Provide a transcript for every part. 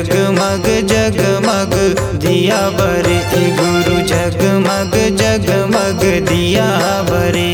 जगमग जगमग दिया बरे, गुरु जगमग जगमग दिया बरे।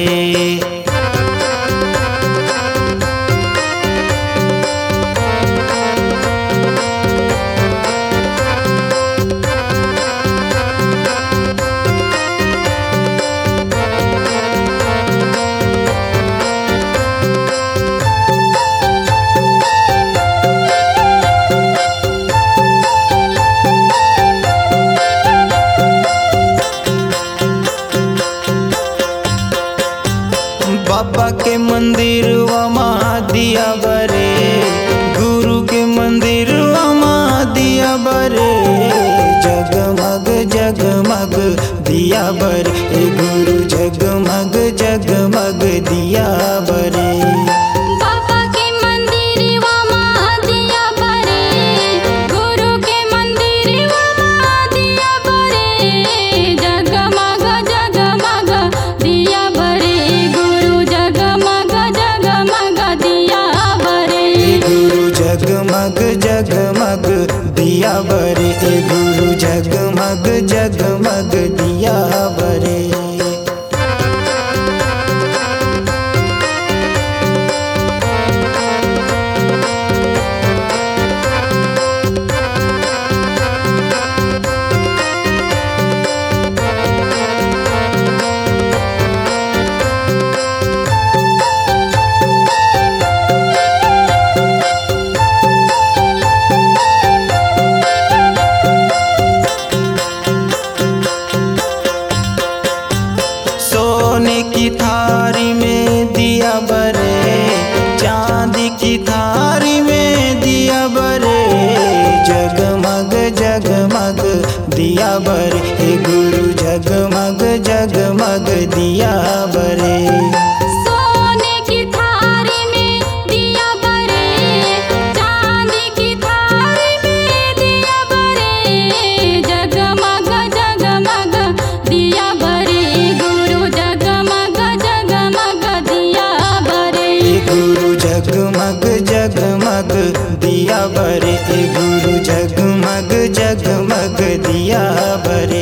बाबा के मंदिर वमा दिया बरे, गुरु के मंदिर वमा दिया बरे, जगमग जगमग दिया बरे, गुरु जगमग जगमग दिया बरे। बाबा के मंदिर वमा दिया बरे, गुरु के मंदिर वमा दिया बरे, जगमग जगमग दिया बरे, गुरु जगमग जगमग दिया बरे। गुरु जगमग जगमग दिया बरे, गुरु जगमग जगमग दिया बरे। सोने की थारी में दिया बरे, चांदी की थारी में दिया बरे, जगमग जगमग दिया बरे, गुरु जगमग जगमग दिया बरे। सोने की थारी में दिया बरे, चांदी की थारी में दिया बरे, जगमग जगमग दिया बरे, गुरु जगमग जगमग दिया बरे। गुरु जगमग जगमग दिया बरे, गुरु जगमग जगमग दिया बरे।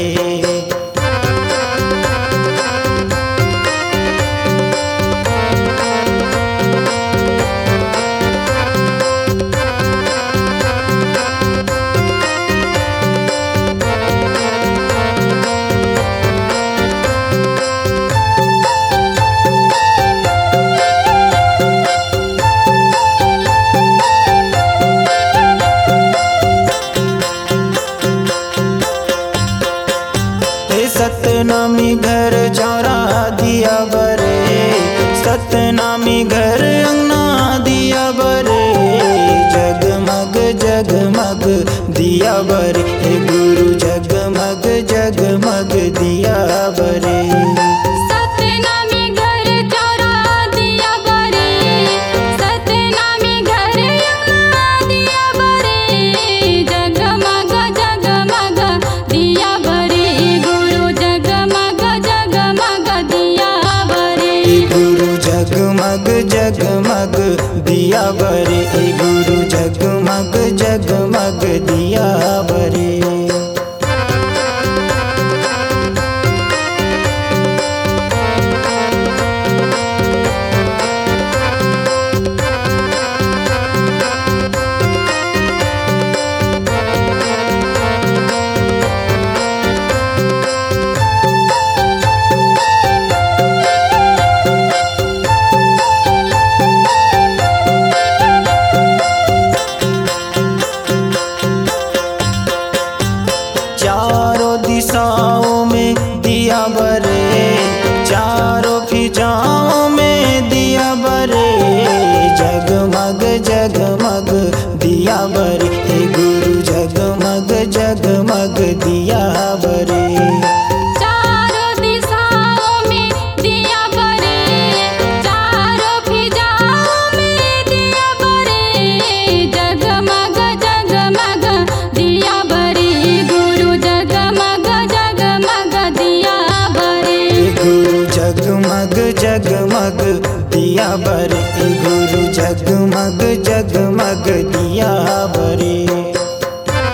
सतनामी घर चौरा दिया बरे, सतनामी घर अंगना दिया बरे, जगमग जगमग दिया बरे, गुरु जगमग जगमग दिया बरे। सतनामी घर चौरा दिया बरे, सतनामी घर अंगना दिया बरे, जगमग जगमग दिया बरे, गुरु जगमग जगमग दिया बरे। गुरु जगमग जगमग दिया बरे, गुरु जगमग जगमग दिया बरे। चारों दिशाओं में दिया बरे, चारों फिजाओं में दिया बरे, जगमग जगमग दिया बरे, गुरु जगमग जगमग दिया बरे। चारों दिशाओं में दिया बरे, चारों फिजाओं में दिया बरे, जगमग जगमग दिया बरे, गुरु जगमग जगमग दिया बरे। गुरु जगमग जगमग दिया बरे, गुरु जगमग जगमग दिया बरे।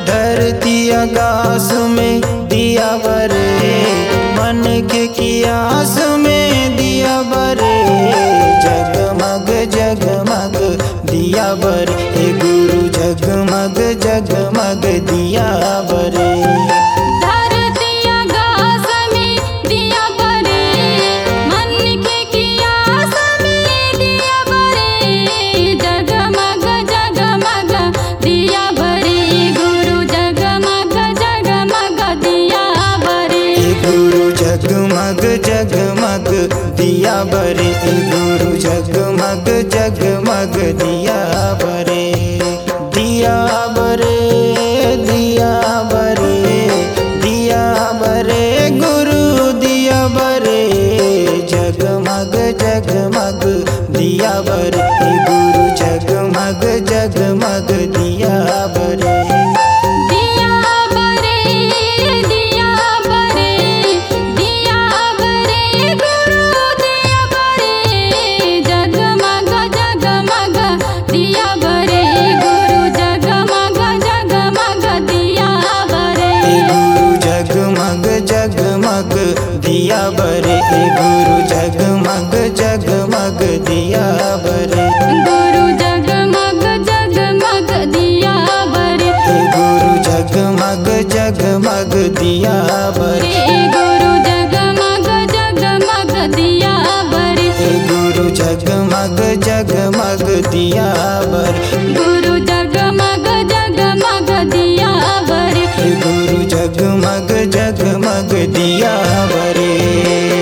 धरती आकाश में दिया बरे, मन के कियास में दिया बरे, जगमग जगमग दिया बरे, हे गुरु जगमग जगमग दिया बरे। धरती आकाश में दिया बरे, मन के कियास में दिया बरे, जगमग जगमग दिया बरे, गुरु जगमग जगमग दिया बरे। हे गुरु जगमग जगमग दिया बरे, हे गुरु जगमग जगमग दिया बरे। दिया बरे दिया बरे दिया बरे, गुरु दिया बरे, जगमग जगमग दिया बरे, हे गुरु जगमग जगमग दिया बरे। दिया बरे दिया बरे दिया बरे, गुरु दिया बरे, जगमग जगमग दिया बरे, गुरु जगमग जगमग दिया बरे। हे गुरु जगमग जगमग दिया बरे, हे गुरु जगमग जगमग दिया बरे। गुरु जगमग जगमग दिया बरे, हे गुरु जगमग जगमग दिया बरे। हे गुरु जगमग जगमग दिया बरे, हे गुरु जगमग जगमग दिया बरे। गुरु जगमग जगमग दिया बरे। हे गुरु जगमग जगमग दिया बरे।